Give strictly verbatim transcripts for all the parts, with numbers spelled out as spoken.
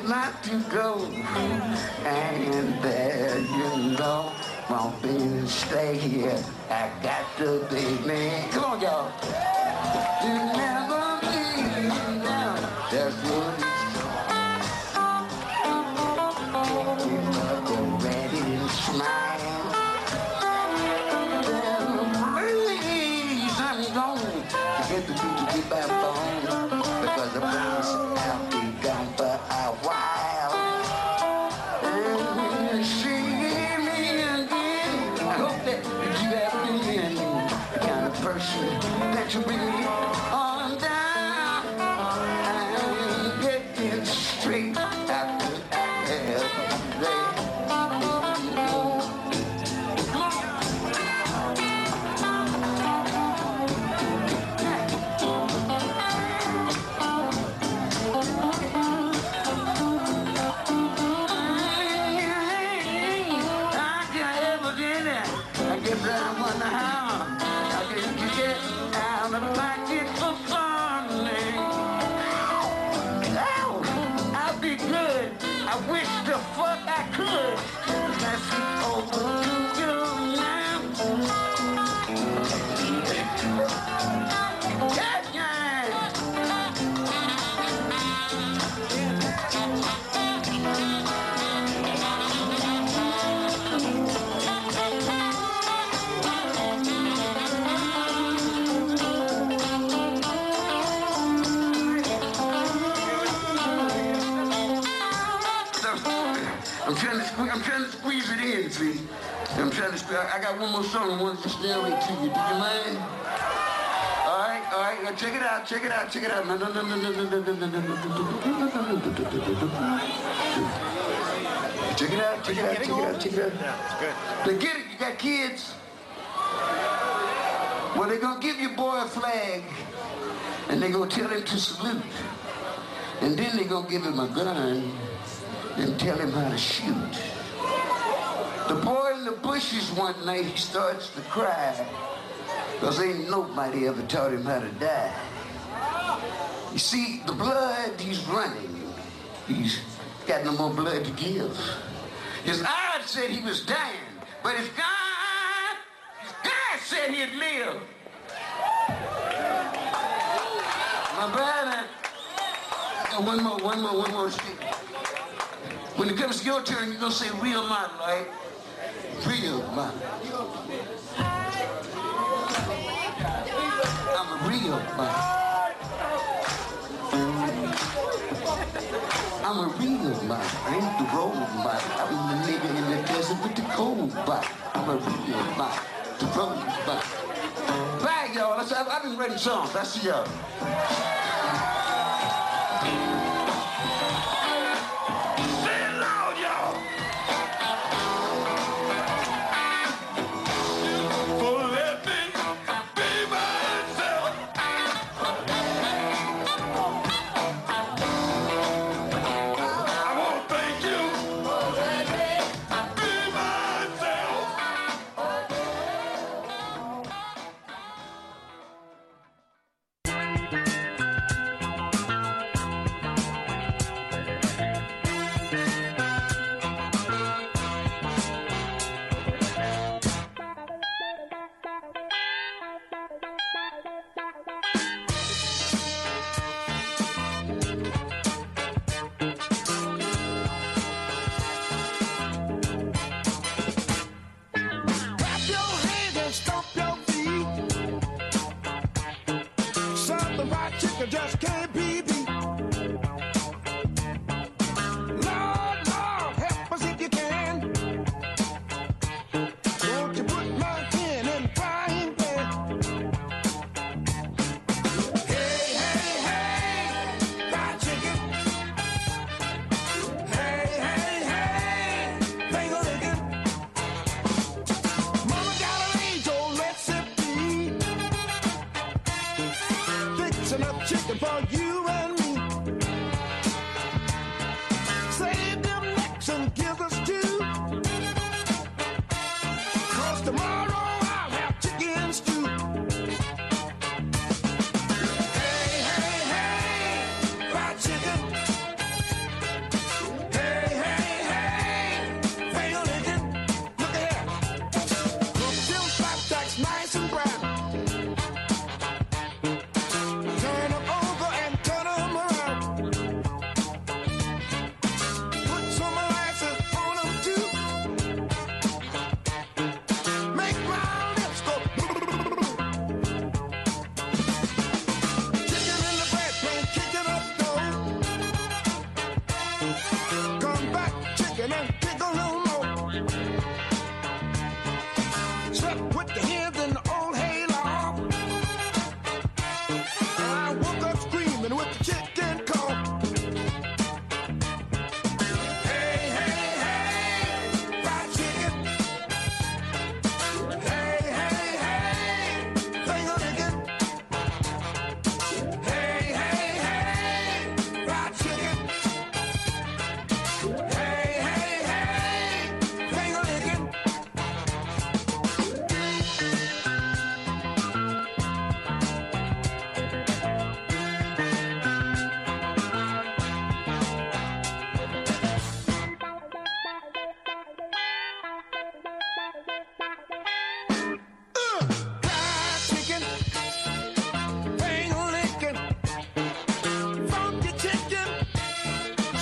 not to go. And there you know, won't be stay here. I got to be man. Come on, y'all. You never leave now. That's what it's keep up the ready and smile. Please, I'm going to get the beat to get back home. Because the promise I'll be gone for a while. And when you see me again, I hope that you have been the kind of person that you really on down. And getting straight after I have there. I wish the fuck I could. That's over to you now. Yeah, yeah. I'm trying to squeeze, I'm trying to squeeze it in, see. I'm trying to squeeze. I got one more song I want to stairway to you. Do you mind? All right, all right. Now check it out, check it out, check it out. No, no, no, no, no, no, no, no, no, no, no. Check it out, check it out, check it out, check it out. Yeah, it's good. They get it. You got kids. Well, they're gonna give your boy a flag, and they're gonna tell him to salute, and then they're gonna give him a gun and tell him how to shoot. The boy in the bushes one night, he starts to cry because ain't nobody ever taught him how to die. You see, the blood, he's running. He's got no more blood to give. His eyes said he was dying, but his God, his God said he'd live. My brother, oh, one more, one more, one more stick. When it comes to your turn, you're gonna say real model, right? Real model. I'm a real model. I'm a real model. I ain't the road model. I'm the nigga in the desert with the cold body. I'm a real model. The road model. Bye, y'all. That's, I've, I've been writing songs. I see y'all.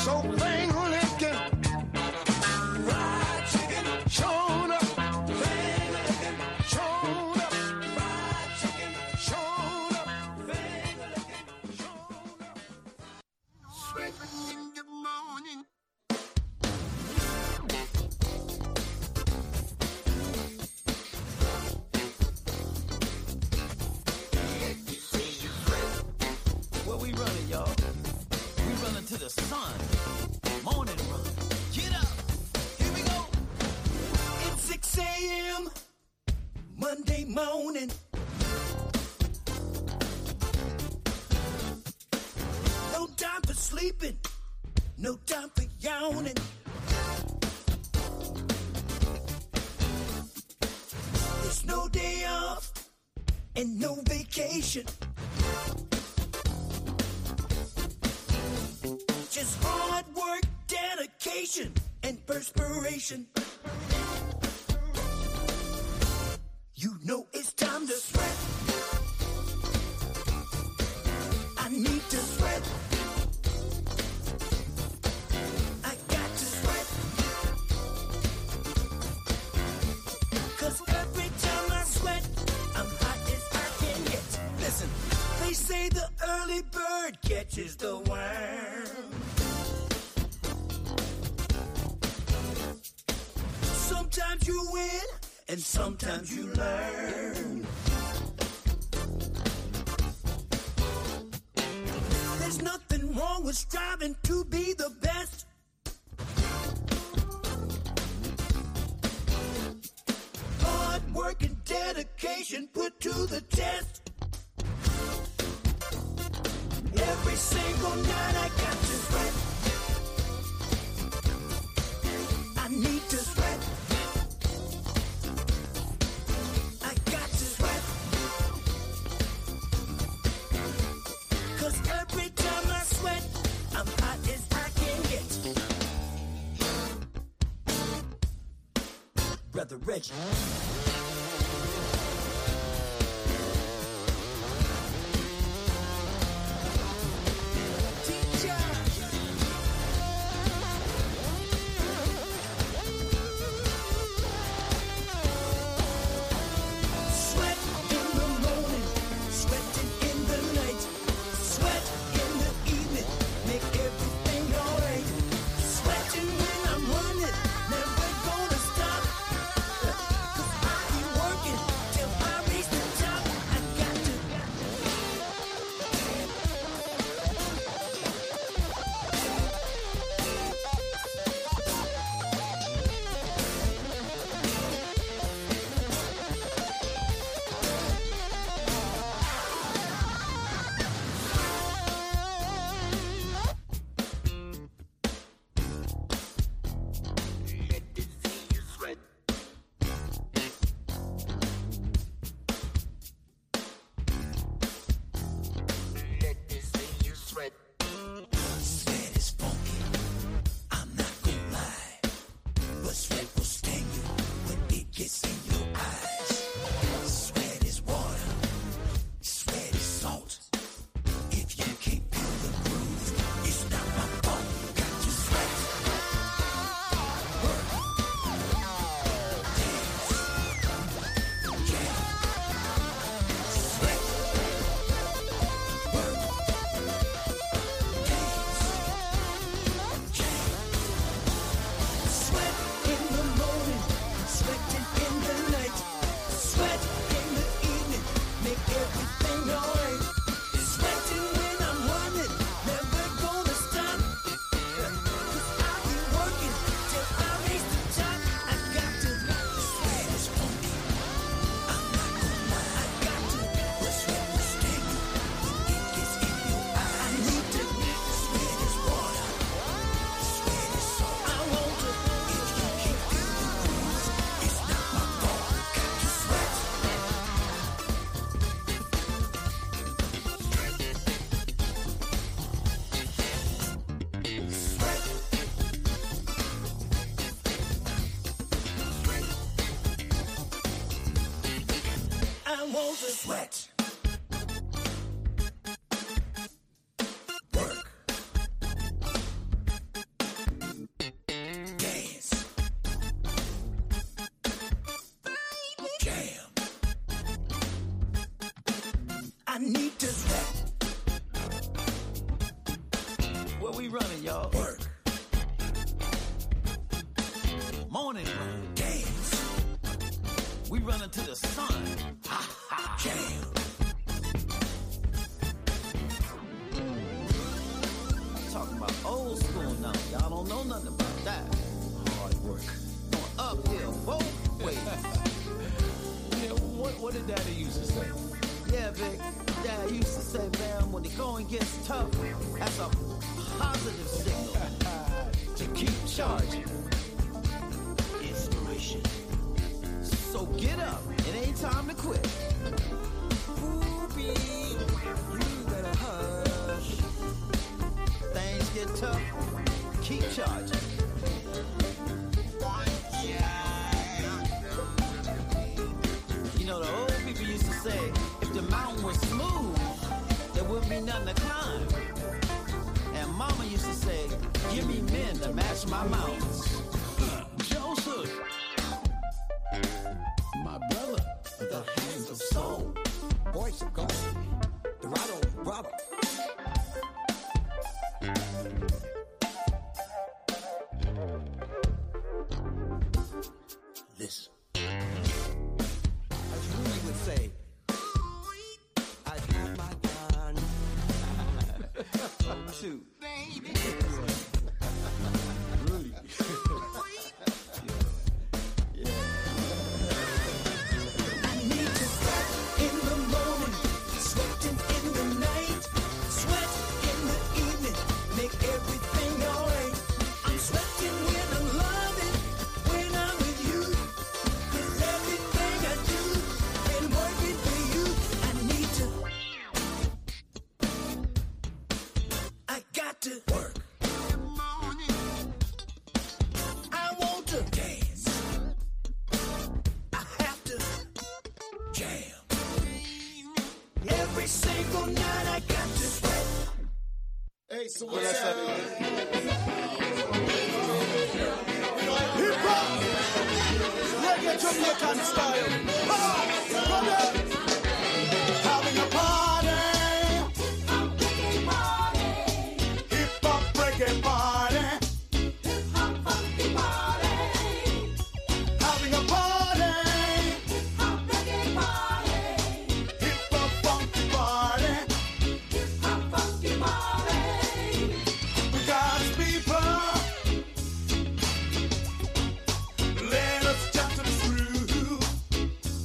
so thing licking. Fried chicken, shown up. Thing licking, shown up. Fried chicken, shown up. Thing licking, shown up. Sweet in the morning. Where we running, y'all? We running to the sun. Morning run. Get up. Here we go. It's six a.m. Monday morning. No time for sleeping. No time for yawning. There's no day off and no vacation. Just hard work, dedication, and perspiration. You know it's time to sweat. I need to sweat. I got to sweat. 'Cause every time I sweat, I'm hot as I can get. Listen, they say the early bird catches the worm. Sometimes you win, and sometimes you learn. There's nothing wrong with striving to be the best. Hard work and dedication put to the test. Every single night I got to sweat. I need to sweat. I got to sweat. 'Cause every time I sweat, I'm hot as I can get. Brother Reggie. Sweat in the morning, sweating in the night, sweat in the evening, make everything alright. Sweating when I'm running, never gonna stop. 'Cause I y'all. Work. Morning run. Dance. We run into the sun. Ha ha. Jam. Talking about old school now. Y'all don't know nothing about that. Hard work. Going uphill both ways. Yeah, what, what did Daddy used to say? Yeah, Vic. Dad used to say, man, when the going gets tough, that's a positive signal to keep charging. Inspiration. So get up. It ain't time to quit. Poopy, you better hush. Things get tough. Keep charging. You know, the old people used to say, if the mountain was smooth, there wouldn't be nothing to climb. And Mama used to say, give me men to match my mountains. Joseph, my brother, The hands of soul, voice of gold, Dorado Bravo. Listen. As Rudy would say, I use my gun. Shoot. Rudy. In the morning, sweating in the night, sweat in the evening, make everything alright. I'm sweating when I'm loving, when I'm with you. 'Cause everything I do, been working for you. I need to, I got to work. I want to dance. I have to jam. Every single night I got to sweat. Hey, so what's happening? Hip hop, reggae Jamaican style. Come on, come on. Having a party, hip hop reggae party. Having a party, hip hop funky party. God's people, let us jump to the groove.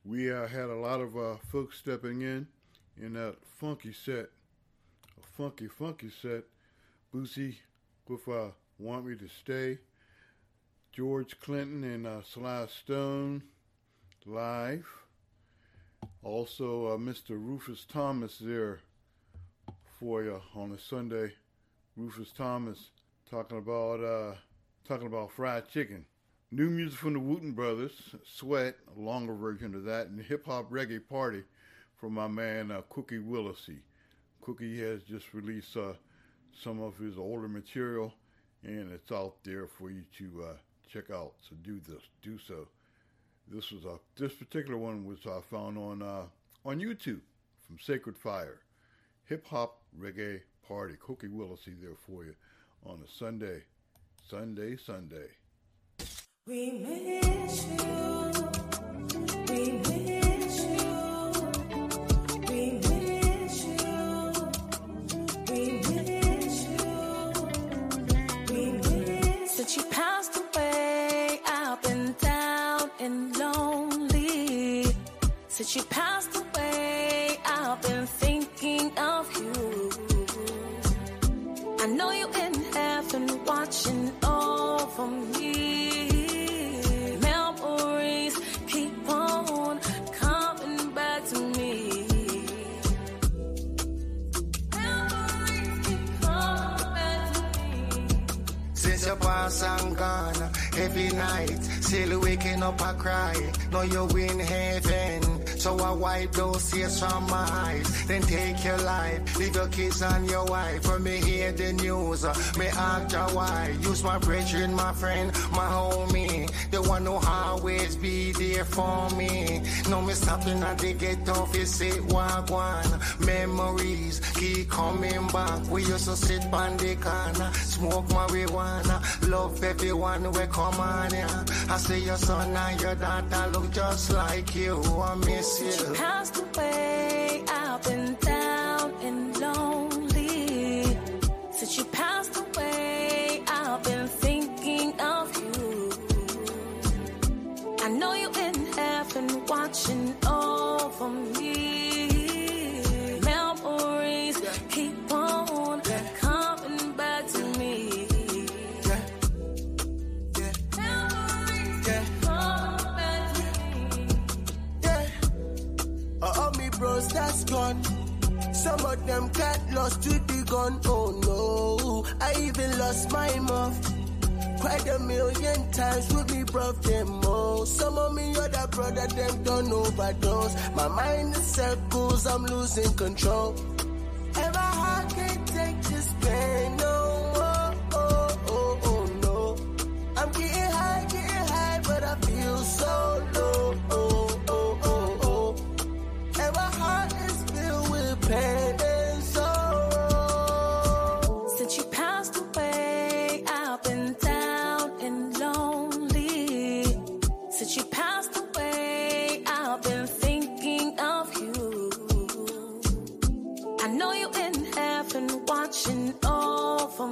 We uh, had a lot of uh, folks stepping in in that funky set, a funky, funky set. Boosie with uh, Want Me to Stay. George Clinton and uh, Sly Stone live. Also, uh, Mister Rufus Thomas there for you on a Sunday. Rufus Thomas talking about uh, talking about fried chicken. New music from the Wooten Brothers, Sweat, a longer version of that, and Hip Hop Reggae Party from my man uh, Cookie Willisey. Cookie has just released uh, some of his older material, and it's out there for you to uh, check out. So do this, do so. This was a this particular one was uh, found on uh, on YouTube from Sacred Fire. Hip Hop Reggae Party. Cookie Willisey there for you on a Sunday, Sunday, Sunday. We miss you. We miss you. We miss you. We miss you. We miss. Since you passed away, I've been down and lonely. Since you passed away, I've been thinking of you. I know you're in heaven watching over me. You pass and gone every night, still waking up I cry. Know you in heaven, so I wipe those tears from my eyes. Then take your life, leave your kids and your wife. When me hear the news, me ask you why. Use my brethren, my friend, my homie, the one who always be there for me. No me stopping at the ghetto, you say wagwan. Memories keep coming back. We used to sit on the corner, smoke marijuana. Love everyone we come on here. I see your son and your daughter look just like you. I miss you. Since you passed away, I've been down and lonely. Since you passed away, I've been thinking of you. I know you're in heaven watching over me. Memories keep on coming back to me. Bros, that's gone. Some of them got lost to the gun. Oh no, I even lost my mouth quite a million times with me, bro. Them all. Some of me other brother them don't overdose. My mind is circles, I'm losing control. And my heart can't take this pain no more. Oh, oh, oh no. I'm getting high, getting high, but I feel so low. Oh, oh, oh, oh. And my heart is filled with pain and sorrow. Since you passed away, I've been down and lonely. Since you passed away, I've been thinking of you. I know you're in heaven watching over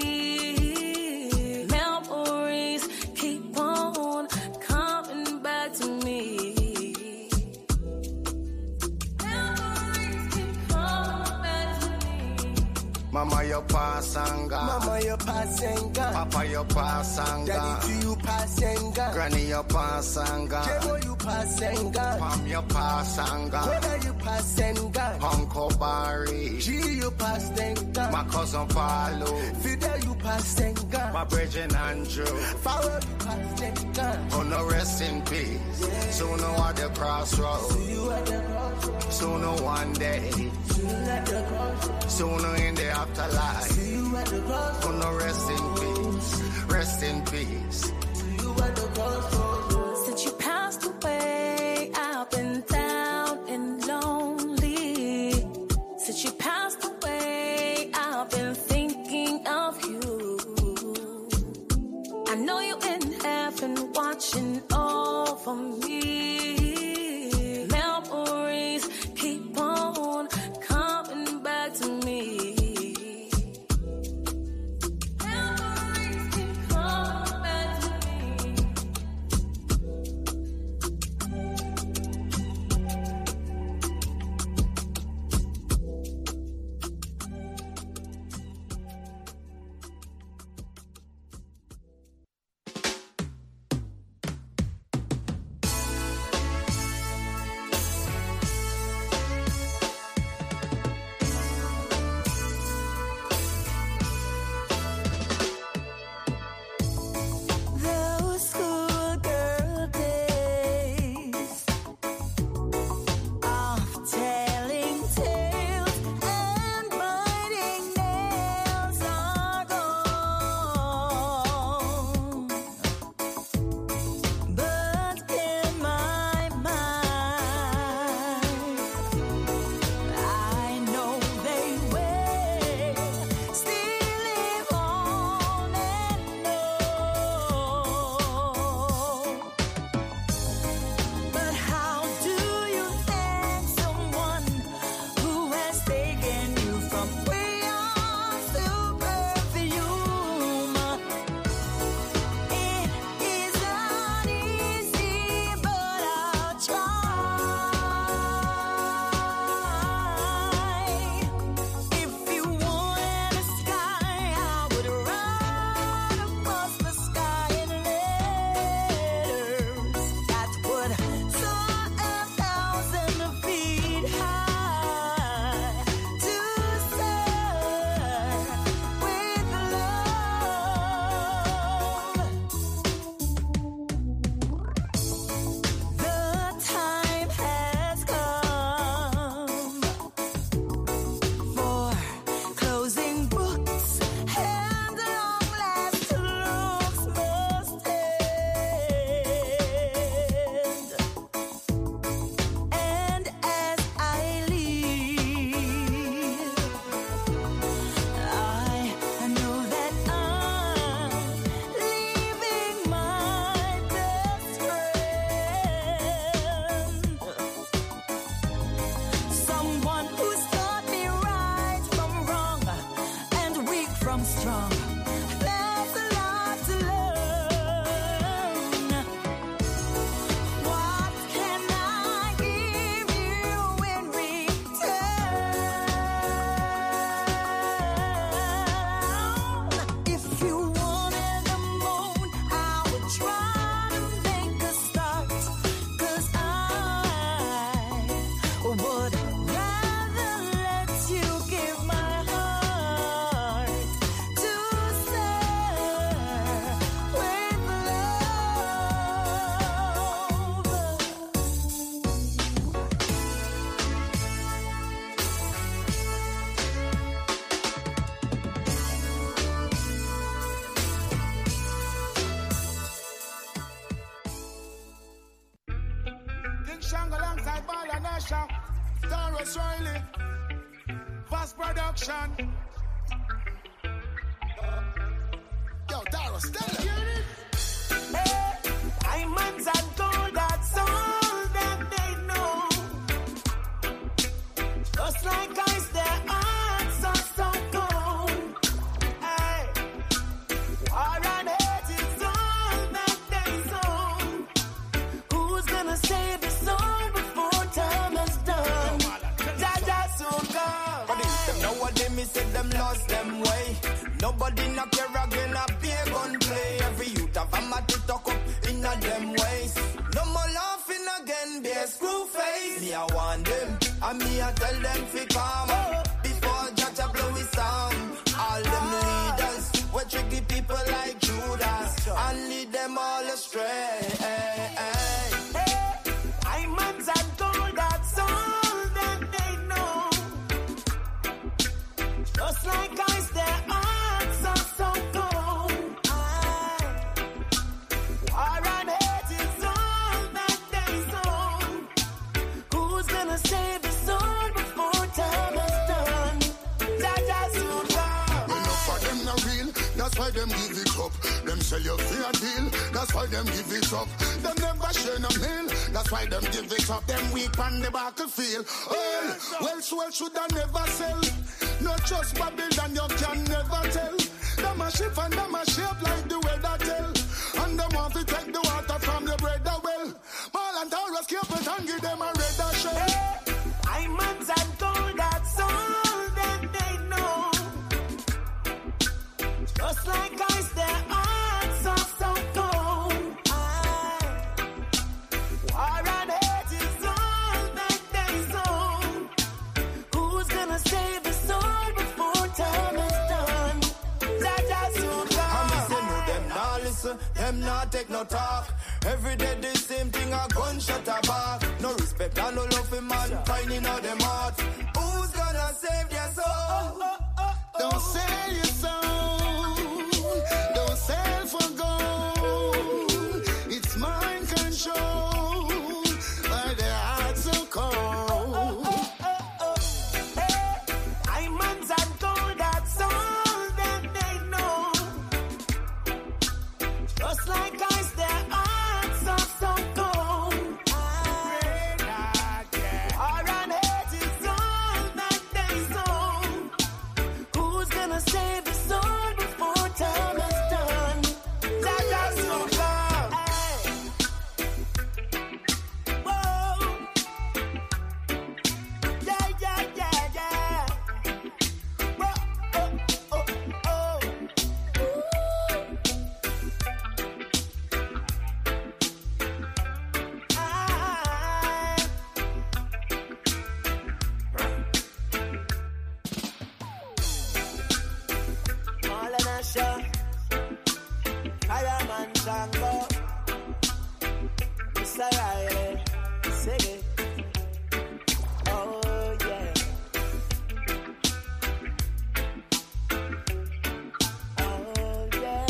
me. Memories keep on coming back to me. Mama, you pass and gone. Mama, you pass and gone. Papa, you pass and gone. Daddy, you pass and gone. Granny, you pass and gone. Jebo, you pass and gone. Pam, you pass and gone. Brother, you pass and gone. Uncle Barry. G, you pass and gone. My cousin Paulo. Fidel, you pass and gone. My brethren Andrew. Pharaoh, you pass and gone. Oh, no, rest in peace. Yeah. Soon at the crossroads. See you at the crossroads. Soon one day. See you at the crossroads. Soon in the afterlife. See you at the crossroads. Oh, no, rest in peace. Rest in peace. See you at the crossroads. Since you passed away, I've been down and lonely. Since you passed away, I've been thinking of you. I know you're in heaven watching over me. Memories keep on coming back to me. Shango alongside Bala Nasha, Taurus Riley, Fast Production. Yo, Taurus, tell them. Hey, diamonds and gold, that's all that they know. Just like ice, their hearts are so cold. Hey, war and hate is all that they sow. Who's gonna save his soul before time is done? Jaja soon come. But if them nowadays me say them lost them way. Nobody not care again, I be a gun play. Every youth have a mat to talk up in a them ways. No more laughing again, be a screw face. Me I want them, and me I tell them fi calm. Before Jaja blow his song. All them leaders, we tricky people like Judas, and lead them all astray. Hey, diamonds and gold, that's all that they know. Just like ice, their hearts are so cold. Aye. War and hate is all that they sow. Who's gonna save his soul before time is done? Jaja soon come. Enough of them not real, that's why them give it up. Them sell you fair deal, that's why them give it up. Them never share no meal, that's why them give it up. Them weak on the battlefield. Well, well, well, should I never sell? Not just Babylon, you can never tell. Them a shift and them a shape like the weather tell. And them want to take the water from the bread well. Ball and Taurus keep it and give them a redder shell. Hey, diamonds and gold, that's all that they know. Just like ice, their hearts are so cold. Aye. War and hate is all that they sow. Who's gonna save his soul before time is done? Jaja soon And me say no, come. them nah listen, them nah take no talk. Every day the same thing, a gunshot a back. No respect and no love for mankind in all them heart. Who's gonna save their soul? Don't sell your soul, don't sell for gold. It's mind control, by the heart so cold. Hey, diamonds and gold, that's all that they know. Just like ice, their hearts are so cold. Aye. War and hate is all that they sow. Who's gonna save his soul before time is done? Jaja soon come. Hey. Whoa. Yeah, yeah, yeah, yeah. Whoa, oh, oh, oh. Aye. All in a show. Fireman Shango. Mister Riley. Sing it. Oh, yeah. Oh, yeah.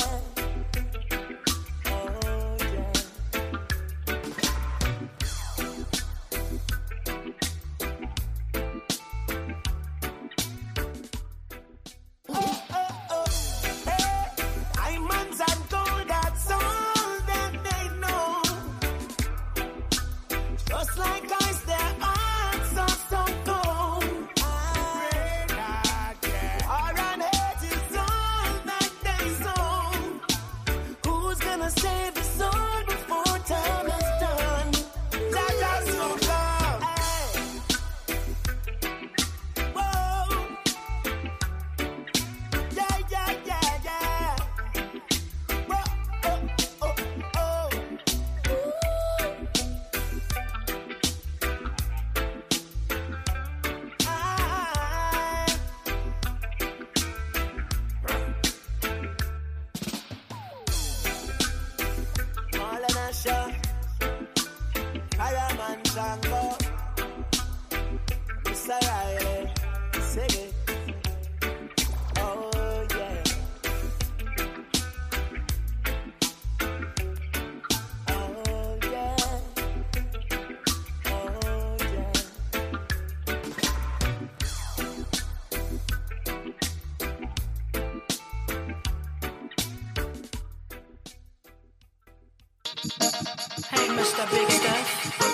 Oh, yeah. Oh, oh, oh. Hey, diamonds and gold, that's all that they know. Just like ice, their hearts are so cold. Aye. War and hate is all that they sow. Who's gonna save his soul before time is done? Jaja soon come. Hey. Whoa. Yeah, yeah, yeah, yeah. Whoa, oh, oh, oh. Aye. All in a show. Fireman Shango. Mister Riley. Sing it. Oh, yeah. Oh, yeah. Mister Big Stuff.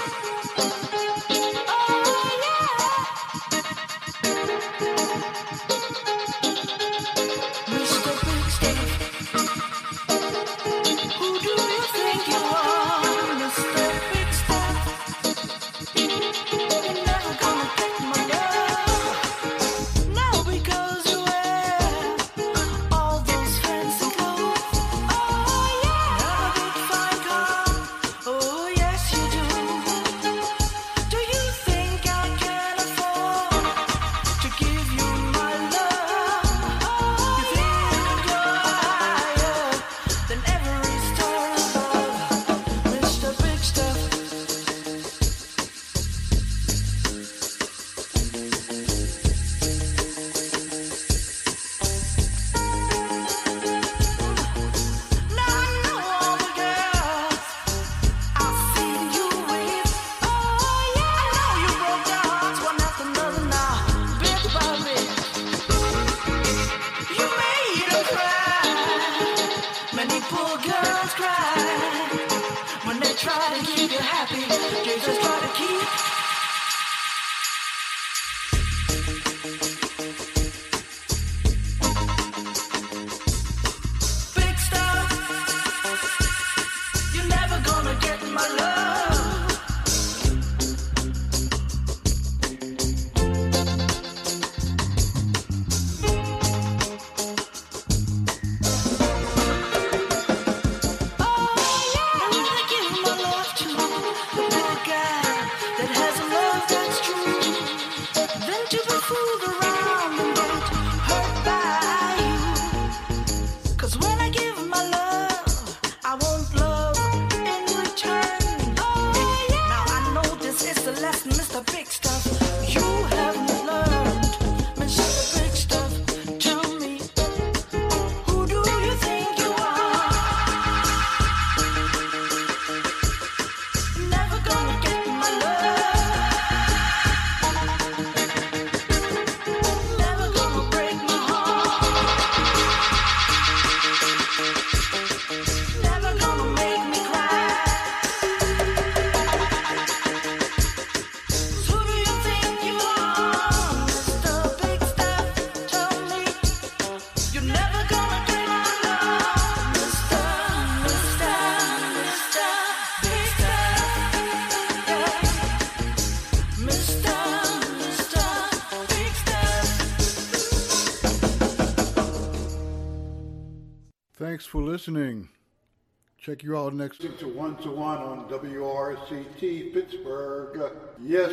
Thanks for listening. Check you out next week to one to one on W R C T Pittsburgh. Yes.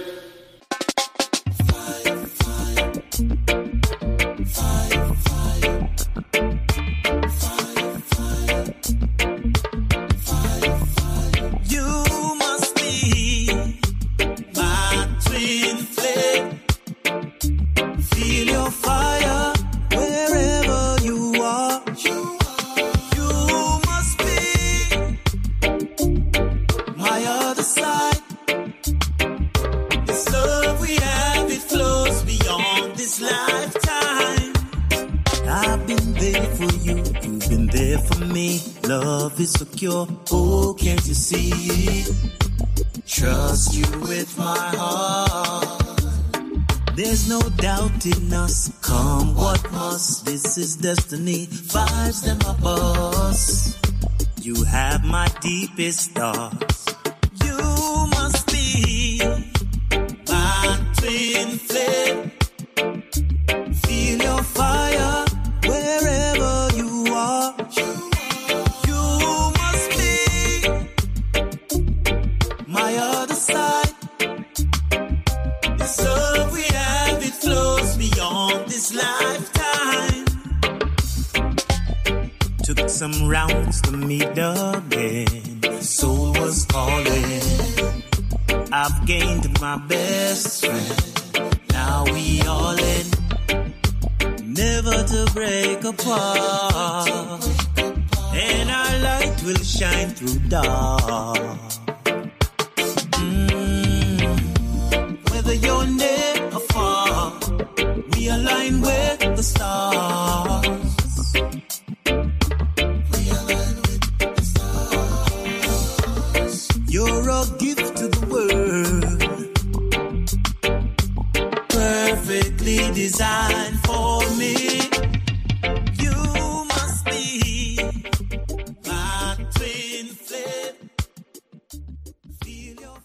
Fire, fire. Fire, fire. Fire, fire. Fire, fire. You must be my twin flame. Feel your fire wherever you are. You lifetime. I've been there for you, you've been there for me. Love is secure, oh, can't you see? Trust you with my heart. There's no doubt in us, come what must. This is destiny, vibes them up us. You have my deepest thoughts. You must be my twin flame. Feel your fire wherever you are. You must be my other side. This love we have, it flows beyond this lifetime. Took some rounds to meet again. Soul was calling. I've gained my best friend. Now we all in. Never to break apart, and our light will shine through dark. Mm. Whether you're near or far, we align with the stars. We align with the stars. You're gift to the world. Perfectly designed for me. You must be my twin flame. Feel your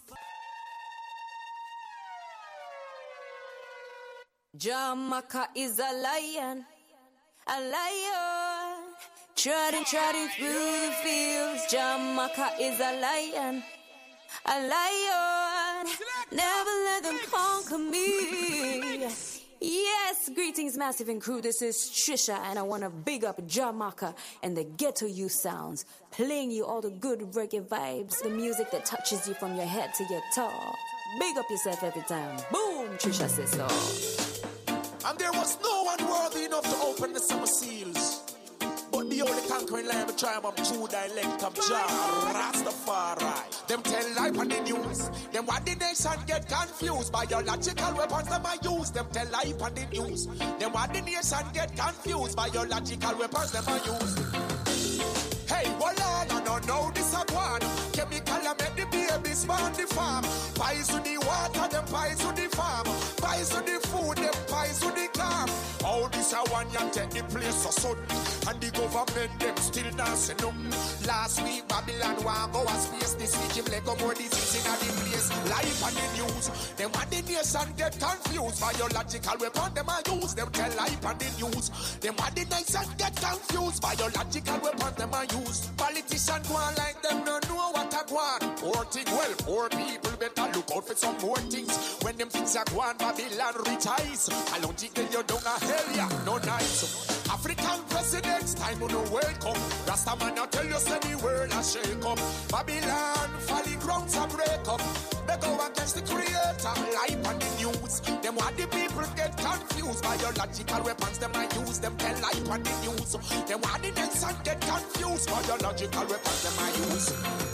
Jamaica is a lion, a lion, trotting, trotting through the fields. Jamaica is a lion, a lion, never let them conquer me. Yes, greetings, Massive and crew. This is Trisha, and I want to big up Jamaica and the Ghetto Youth Sounds, playing you all the good reggae vibes, the music that touches you from your head to your toe. Big up yourself every time. Boom, Trisha says so. And there was no one worthy enough to open the summer seals, but the only conquering lion of the tribe of Judah, elect of Jah, Rastafari. Them tell life on the news. Them what the nation get confused. Biological weapons them I use. Them tell life on the news. Them what the nation get confused. Biological weapons them I use. Hey, voila, no, no, no, this a one. Chemical I make the babies spawn the farm. Pies to the water, them pies to the farm. Pies to the food, them pies to the car. All this a one, you take the place of sun. And the government, them still dancing up. Last week, Babylon want go a space. This week, him let go more disease in the place. Life on the news. Them want the nation get confused. Biological weapon, them I use. Them tell life on the news. Them want the nation get confused. Biological weapon, them I use. Politicians go on like them don't know what I want. Poor thing, well, poor people better look out for some more things. When them things are gone, Babylon retires. I don't think that you don't a hell, yeah, no nice. African presidents, time on the welcome. Rasta man, I tell you, send the world a shake up. Babylon, folly grounds a break up. They go against the creator, life on the news. Them what the people get confused. Biological weapons, them I use. Them tell life on the news. Them what the nation get confused. Biological weapons, them I use.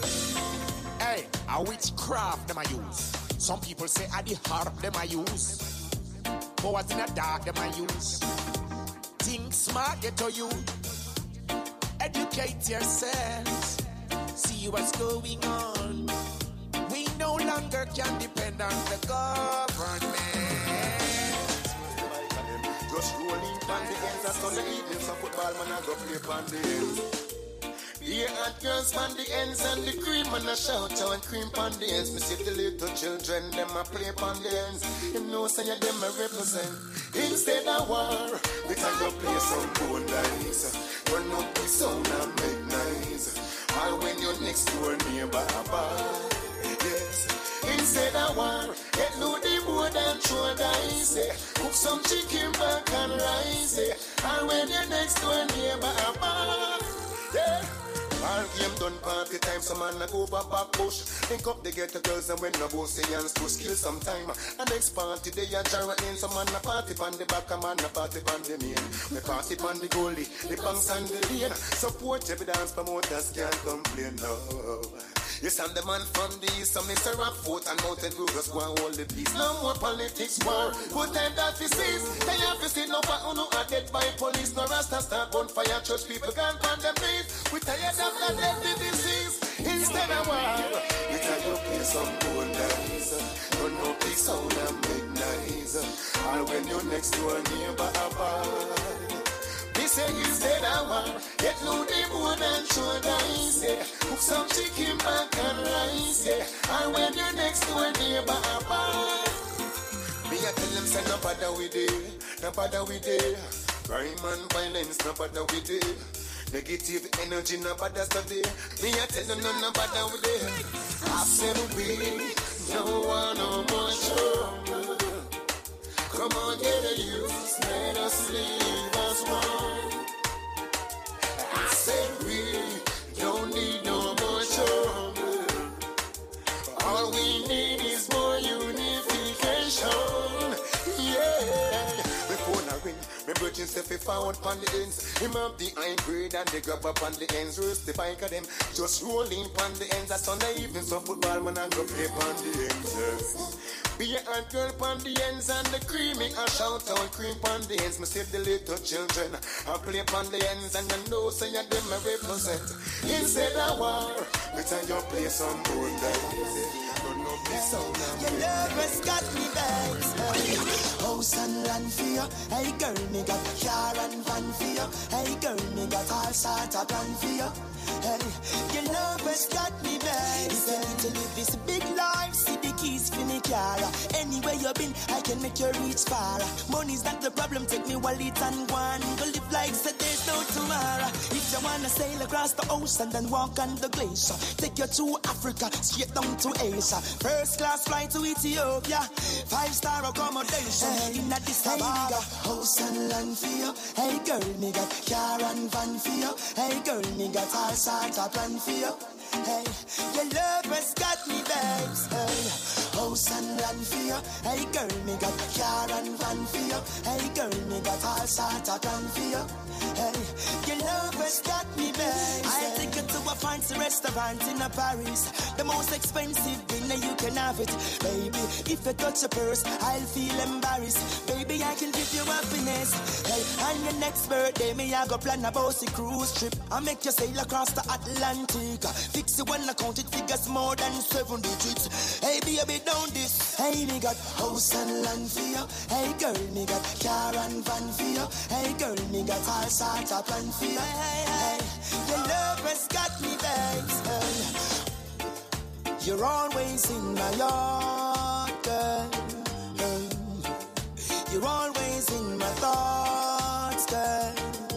Hey, a witchcraft, them I use. Some people say a the harp, them I use. But what's in the dark, them I use. Think smart, get to you. Educate yourselves. See what's going on. We no longer can depend on the government. Just rolling on the ends of Sunday evening, some football man I go play on the ends. Yeah, and girls on the ends and the cream and I shout out and cream on the ends. Me see the little children, them I play on the ends. You know, say them I represent. Instead of war, we can go play some cool nice. Run up the sound and make nice. All when you're next door neighbor a bar. Yes. Instead of war, get low the board and throw dice. Cook some chicken back and rice. All when you're next door neighbor a bar. Yeah. All game done party time, some man a go back back bush. Link up they get the girls and when no bossy hands to skill some time. And next party they a jar in, some man a party pan the back, a man a party pan the main. We party pan the goalie, the banks and the lane. Support every dance promoters can't complain no. Yes, I'm the man from the east, so Mister Rockfort and Mountain View just go and hold the peace. No more politics war, put time that we cease. They have to see no part who are dead by police. No rasta start bonfire, church people can't pan them knees. We tired of the deadly disease. Instead of war, we try to play some cool nice. Run up the sound and make nice. Or when you're next to a neighbor a bar. They say instead of war, get low the board and show dice. Cook some chicken back and rice. And when you're next to a neighbor a bar. Me I tell them say no bother with it, no bother with it. Crime and violence no bother with it. Negative energy no bother study. Me I tell them no no bother with it. I said we don't want no more trouble. Come on, get a use, let us leave us one. I said we don't need no more trouble. All we need is more unification. Yeah. Before I ring, my virgin step if I want on the ends. Him up the high grade and they grab up on the ends. Roast the bike of them, just rolling on the ends. That's Sunday evening, so football man I go play on the ends. Be a hot girl on the ends and the creamy. I shout out cream on the ends. Me save the little children. I play on the ends and I know say I them I represent. Instead of war, Better you play some good then. Your love has got me back. House and land for you. Hey girl, me got car and van for you. Hey girl, me got all sort of plan for you. Hey, your love has got me back. If you need to live this big life, see the keys for me car. Anywhere you been, I can make you reach far. Money's not the problem, take me wallet and go on. Go live like so there's no tomorrow. If you wanna sail across the ocean, then walk on the glacier. Take you to Africa, straight down to Asia. First class flight to Ethiopia, five star accommodation. Hey, in Addis Ababa, hey, me got house and land for you. Hey girl, me got car and van for you. Hey girl, me got all sort of plan for you. Hey, your love has got me, babes. Hey, house and land for you. Hey girl, me got car and van for you. Hey girl, me got all sort of plan for you. Hey, your love has got me, babes. I'll take you to a fancy restaurant in a Paris. The most expensive dinner you can have it. Baby, if you touch a purse, I'll feel embarrassed. Baby, I can give you happiness. Hey, on your next birthday, me I go plan a bossy cruise trip. I make you sail across the Atlantic. Fix it when I count it, figures more than seven digits. Hey, baby, don't this. Hey, me got house and land for you. Hey, girl, me got car and van for you. Hey, girl, me got all sorts of plan for you. Hey, hey, your love has got me, babes. Hey, you're always in my yard, girl. Hey, you're always in my thoughts, girl.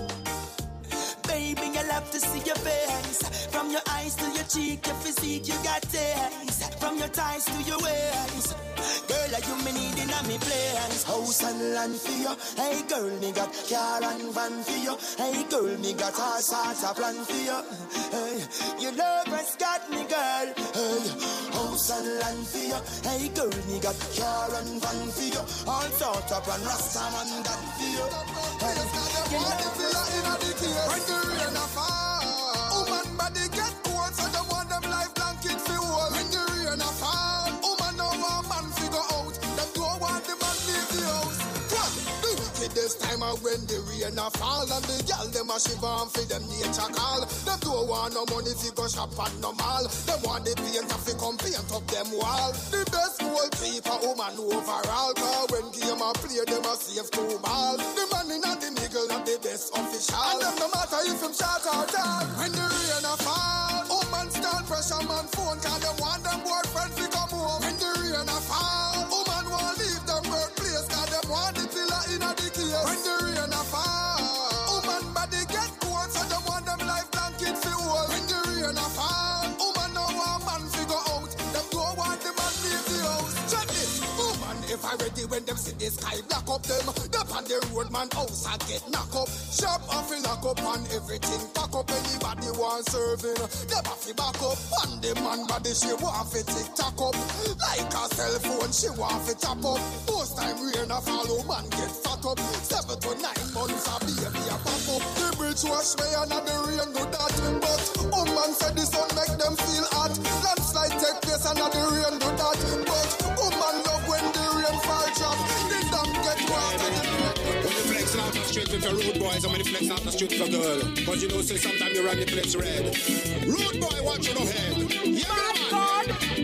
Baby, I love to see your face. From your eyes to your cheek, your physique, you got taste. From your thighs to your waist. Girl, are you me needing a me place? House and land for you. Hey girl, me got car and van for you. Hey girl, me got all sorts of plan for you. Hey, your love has got me, girl. Hey, house and land for you. Hey girl, me got car and van for you. All sorts of plan, Rasta man got for you. Hey, your love has got me, girl. When the rain a fall, woman body get cold, so the want them life blanket fi hold. When the rain a fall, woman no want man fi go out. Them don't want the man leave the house. The wickedest time of when the rain a fall, and the girl them a shiver and fi them nature call. Them don't want no money fi go shop and no mall. Them want the painter fi come paint up them wall. The best gold paper woman overall, cause when game a play them a save two ball. The man inna the niggle not the best official. And them no matter if him short or tall. When the rain a fall, woman stand pressure man phone, cause them want them boyfriend fi come home. When the rain a fall, woman want leave them workplace, cause them want the pillar inna the case. When the rain a fall, woman body get cold, so them want them life blanket fi hold. When the rain a fall, woman no want man fi go out. Them don't want the man leave the house. Check this, woman if I ready when them see the sky black up them. Up on the road man house I get knock up. Shop off fi lock up and everything pack up. Anybody want serving, them have to back up. And the man body she want fi tick tock up. Like a cell phone she want fi tap up. Most time rain a fall, woman get fat up. Seven to nine months a baby a pop up. The bridge wash me and the rain do that. But woman said the sun make them feel hot. Landslide take place and the rain do that. But woman love when the rain fall drop. The dam get water. When you flex out the street with your rude boys, I'm when you flex out the street with a girl. Cause you know say sometimes you run the place red. Rude boy, watch your head. Yeah, man.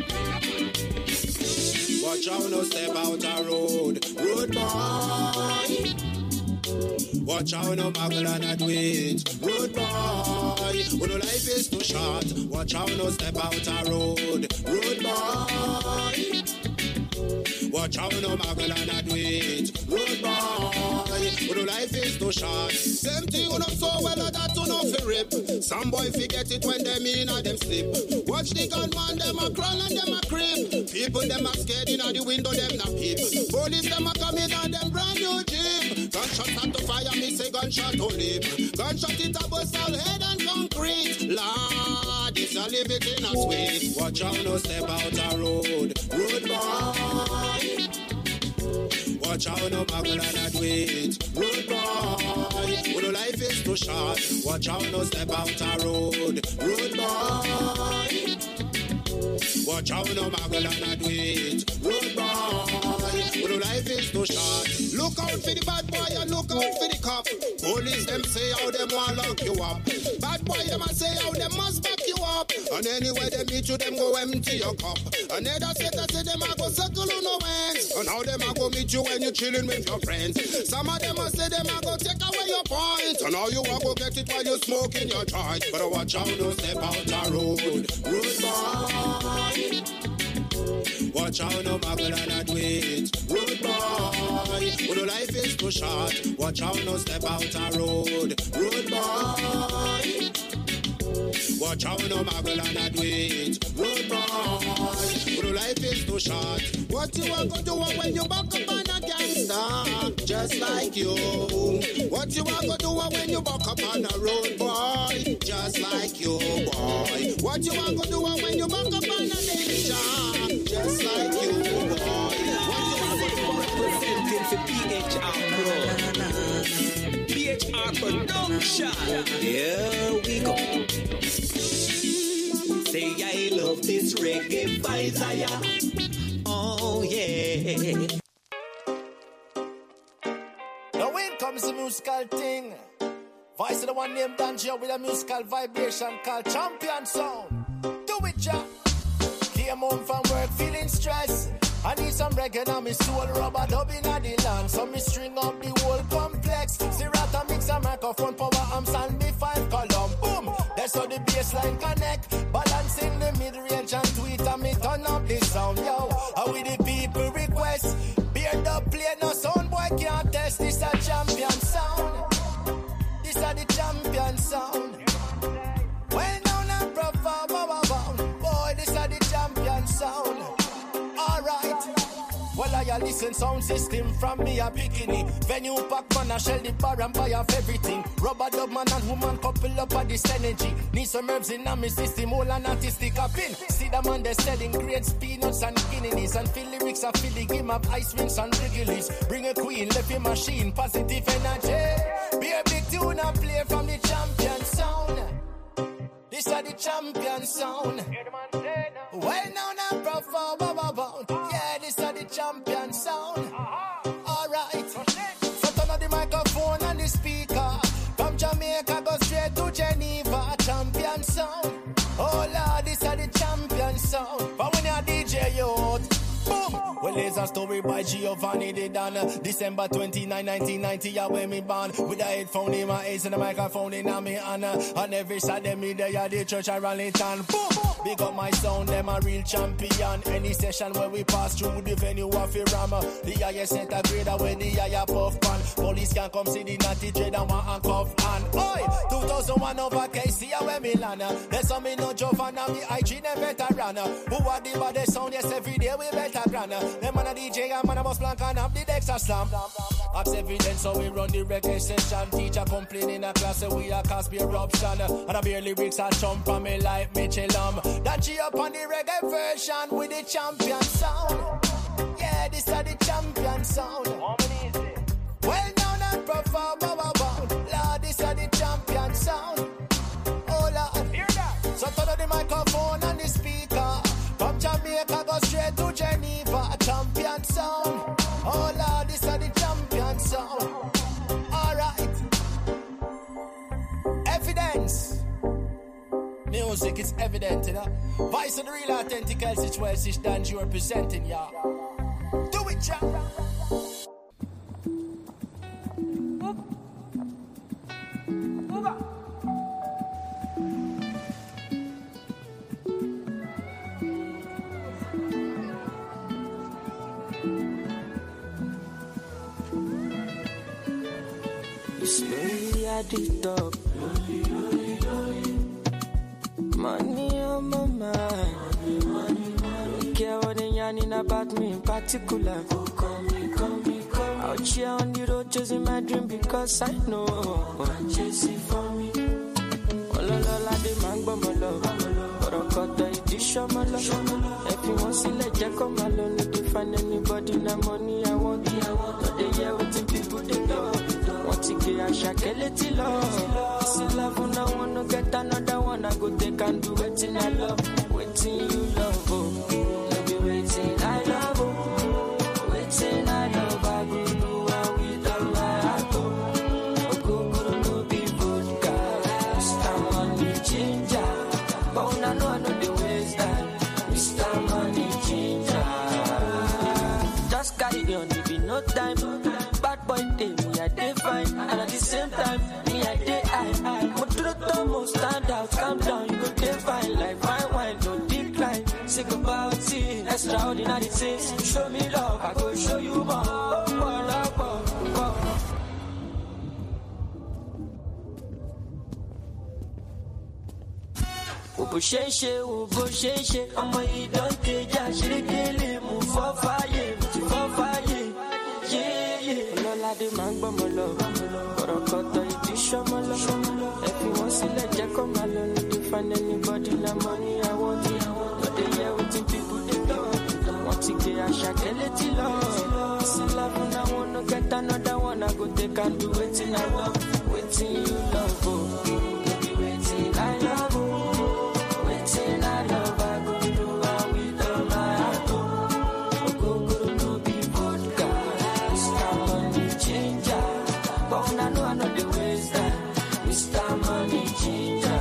Watch out, no step out a road. Rude boy. Watch out, no buckle and a do it. Rude boy. When your life is too short. Watch out, no step out a road. Rude boy. Watch out, no muggle and a do it. Rude boy, when your life is too short. Same thing, you know so well that you know fi rip. Some boy forget it when them in or them sleep. Watch the gunman, them a crawl and them a creep. People them a scared in the window, them not peep. Police them a come in and them brand new jeep. Gunshot at the fire, me say gunshot to live. Gunshot it a bust all head and concrete. Lord, it's a liberty not sweet. Watch out, no step out a road. Rude boy. Watch out, no buckle and a do it. Rude boy, when your life is too short. Watch out, no step out a road. Rude boy. Watch out, no muggle and a do it. Rude boy, when your life is too short. Look out for the bad boy and look out for the cop. Police them say how them want lock you up. Bad boy them a say how them must back you up. And anywhere they meet you, them go empty your cup. Another set I say them a go circle on no ends. And how them a go meet you when you chilling with your friends. Some of them a say them a go take away your points. And how you a go get it while you smoking your joint. But watch out, no step out the road, road boy. Watch out, no muggle and not wait, road boy. When your life is too short, watch out, no step out the road, road boy. Watch out, no muggle and not wait, road boy. When your life is too short, what you are gonna do when you buck up on a gangster, just like you? What you are gonna do when you buck up on a road boy, just like you, boy? What you are gonna do when you buck up on a ninja, just like you, boy? What you are gonna do? Representing for P H R Pro, P H R Production. Here we go. Say I love this reggae vibes, oh yeah. Now in comes the musical thing. Voice of the one named Danjo with a musical vibration called Champion Sound. Do it, Jack. Came home from work feeling stressed. I need some reggae on me soul, rubber dub in the land. So me string up the whole complex. Sirata mix a microphone, power amps and B five column. Boom, that's how the bassline connect. Balancing the mid-range and tweet and me turn up the sound, yo. How with the people request. Beard up, play no sound, boy can't test. This a champion sound. This a the champion sound. Well known and profound, boy, this a the champion sound. Alright. Well, I listen sound system from me a bikini. Venue pack man a shell the bar and buy off everything. Rubber dub man and woman couple up of this energy. Need some herbs in a me system, all an artistic a pin. See the man they selling grades, peanuts and guineas. And feel lyrics a feel the game of ice wings and wriggles. Bring a queen, left your machine, positive energy. Be a big tune and play from the champion sound. This are the champion sound. Well known and profound, yeah, this are the champion sound. Alright, so turn on the microphone and the speaker. From Jamaica go straight to Geneva, champion sound. Oh Lord, this are the champion sound. But when you're D J, youth. Boom! Well, there's a story by Giovanni De Donna. December twenty-ninth, nineteen ninety, yeah, when me born. With a headphone in my ears and a microphone in my honor. On every side of me, there are the church I rally town. Boom! Big up my sound, them a real champion. Any session where we pass through the venue of a rammer. The highest center grader where the higher puff pan. Police can come see the natty dread and one handcuff and oi! two thousand one over K C, where me land. There's some me no Giovanna, me I G, them veteran. Who are the baddest sound, yes, every day we better. Them man a D J and man a boss blank and have the Dexter slam. Acts evidence so we run the reggae session. Teacher complain in a class so we a cast be eruption. And I bear lyrics a chump on me like Mitchellum. That G up on the reggae version with the champion sound. Yeah, this are the champion sound. Well known and profound, Lord, this are the champion sound. Oh Lord, hear that. So turn on the microphone and the speaker. From Jamaica go straight to Geneva, champion sound. Oh Lord, this are the champion sound. Alright. Evidence. Music is evident, you know. Voice of the real authentic situation that you are presenting, y'all. Do it, y'all. Slowly at the top. Money on my mind. Don't care what they yarning about me in particular. Out here on the road chasing my dream because I know I'm chasing for me. Oh la la la, the man go my love. But I got the edition my love. If you want to see let Jack come alone, if you find anybody na money I want it. But they hear what the people they love. Want to get a shakeleti love. This love when I wanna get another one. I go take and do waiting I love. Waiting you love, oh. Love you waiting I love, oh. Waiting I love, I go do and with all my heart, oh. Oh, go, go, no time. Bad boy day, me I day fine, and at the same time, me I day high. But to the top, stand out, calm down, you go day fine like fine wine, no decline. Sick about it, extraordinary things. Show me love, I go show you more. Oh, oh, oh, oh. Bó ṣe ń ṣe o bó ṣe ń ṣe ọmọ yìí dán tẹjà ṣerékélé mú fọ́ fàyè mú ti fọ́ fàyè yéyé. Ọlọ́ládé máa ń gbọ́mọ lọ ọ̀rọ̀ kọ̀tọ̀ ìdí ṣọ́mọ lọ ẹ fi wọ́n sílẹ̀ jẹ́ kó máa lọ ní to find anybody na money I want it no dey hear wetin people dey talk wọ́n ti gbé Àṣàkẹ́ létí lọ sí love na one no get another one I go take and do wetin I love wetin you love o no be wetin I love o. Wetin I love, I go do and with all my heart. Ogogoro no be vodka, Mister Money Changer. But I know I know the ways that Mister Money Changer.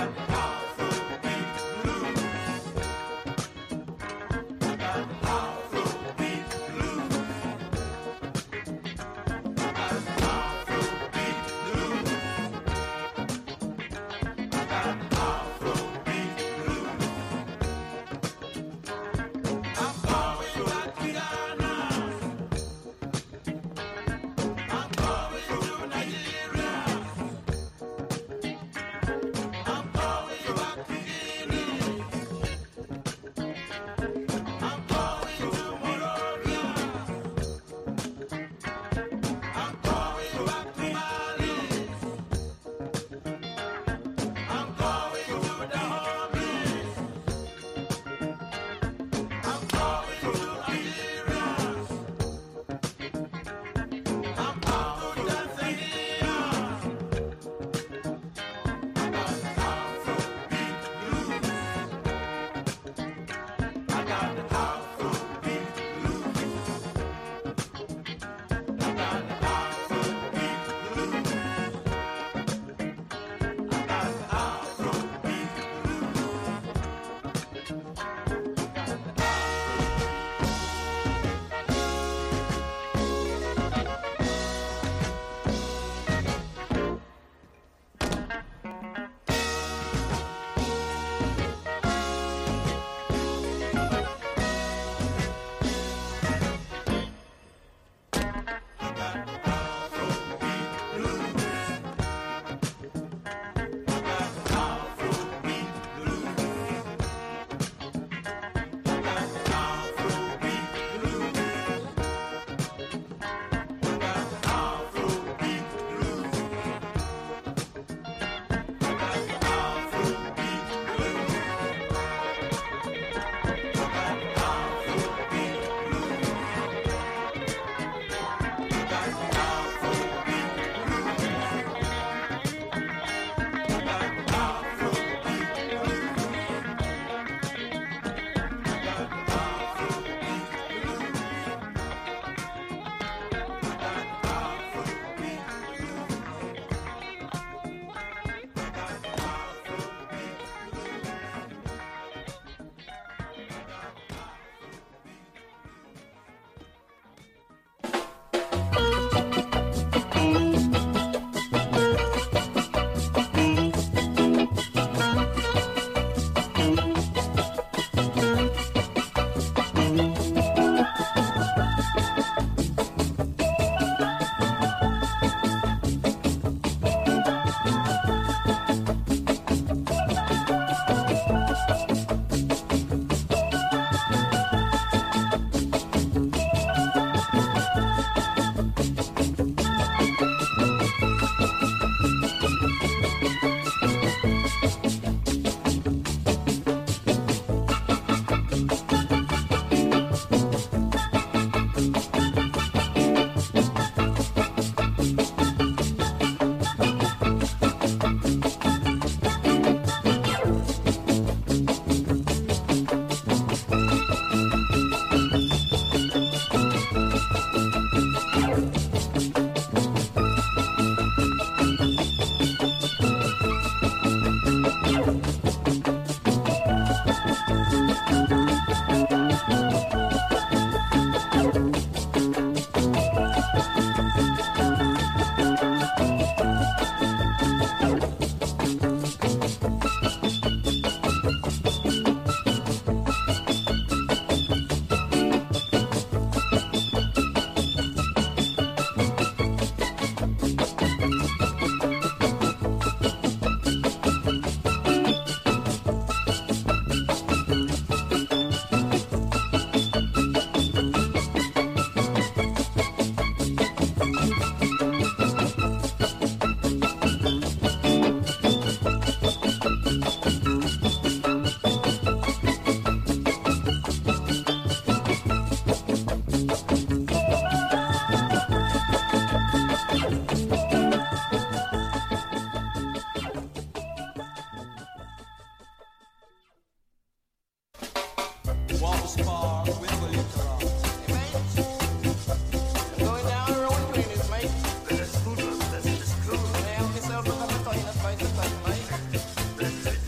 This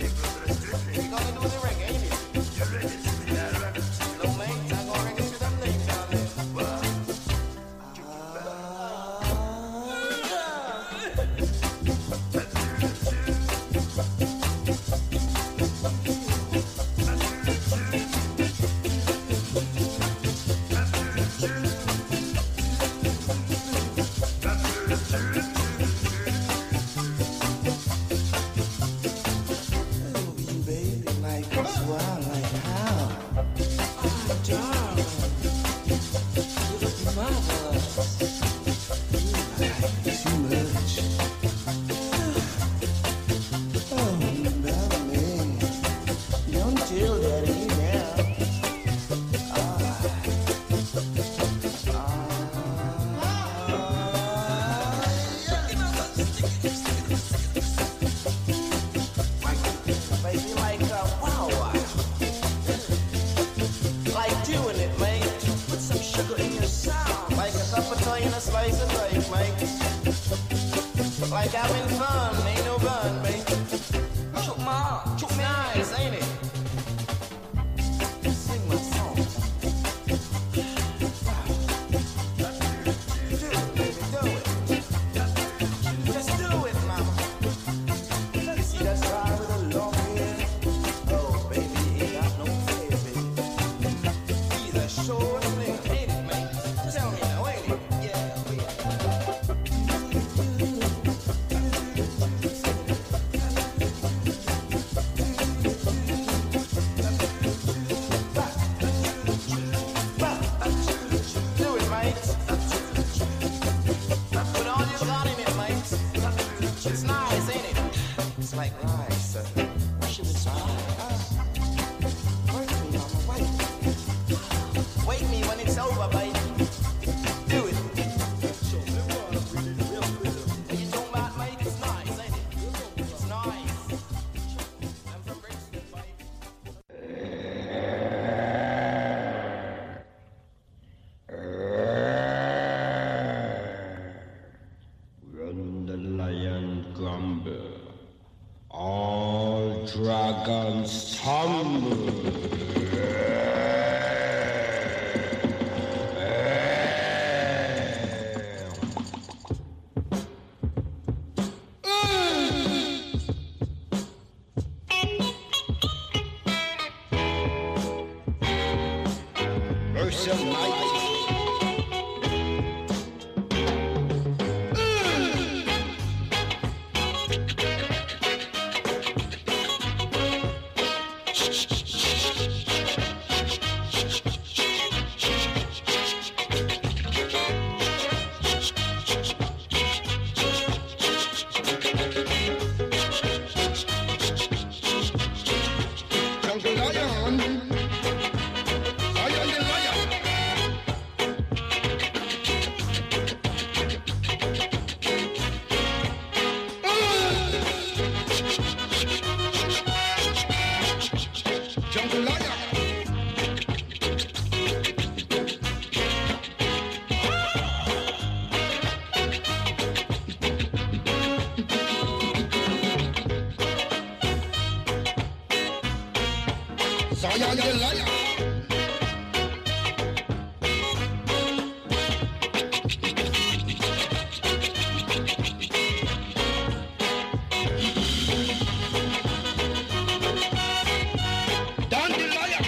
Like having fun, ain't no gun, mate. Choke my arm, choke me eyes, ain't it? Sing my song. Wow. Do it, baby, do it. Just do it, mama. See that guy with a long hair? Oh, baby, he ain't got no fear, baby. He's a short nigga, ain't it, man? Tell me now, ain't it? Yeah, we do it, mate. Put all you got in it, mate. It's nice, ain't it? It's like rice. Uh, should we try? Wait me, mama, wait. Wait me when it's over, baby. Do it. And you don't mind, mate? It's nice, ain't it? It's nice. I'm from Brixton, baby. Run the lion grumble, all dragons tumble. Mercy Almighty. Jungle lion, lion the lion. Jungle lion. Zion the lion. Don the lion.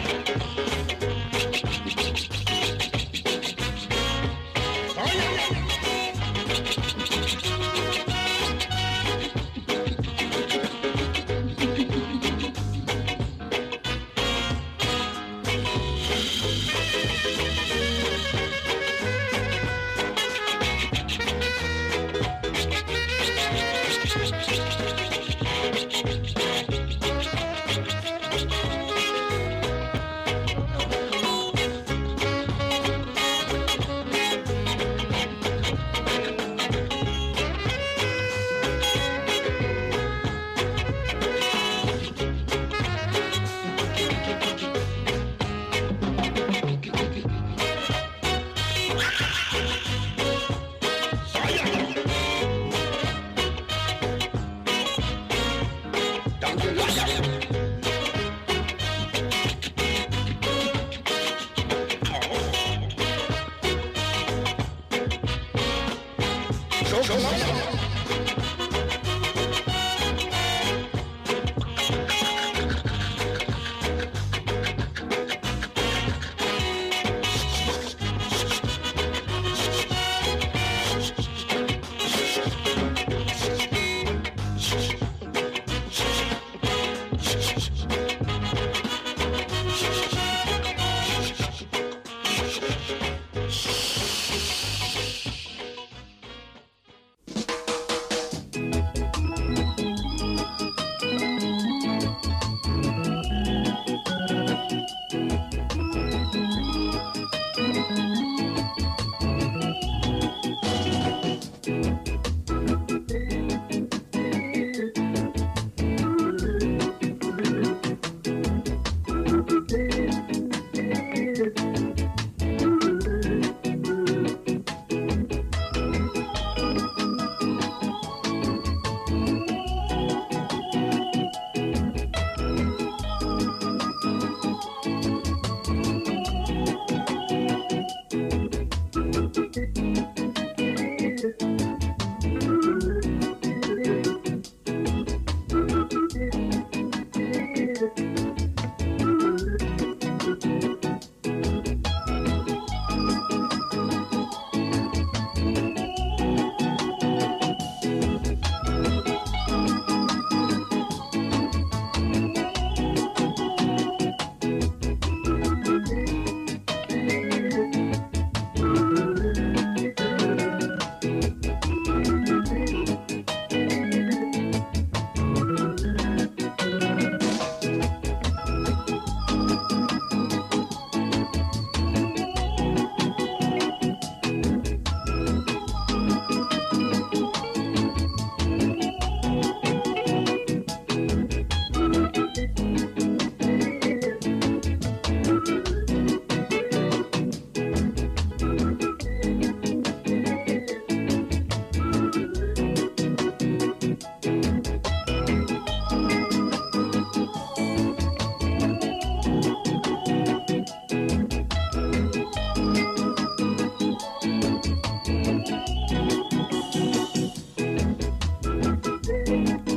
Thank you.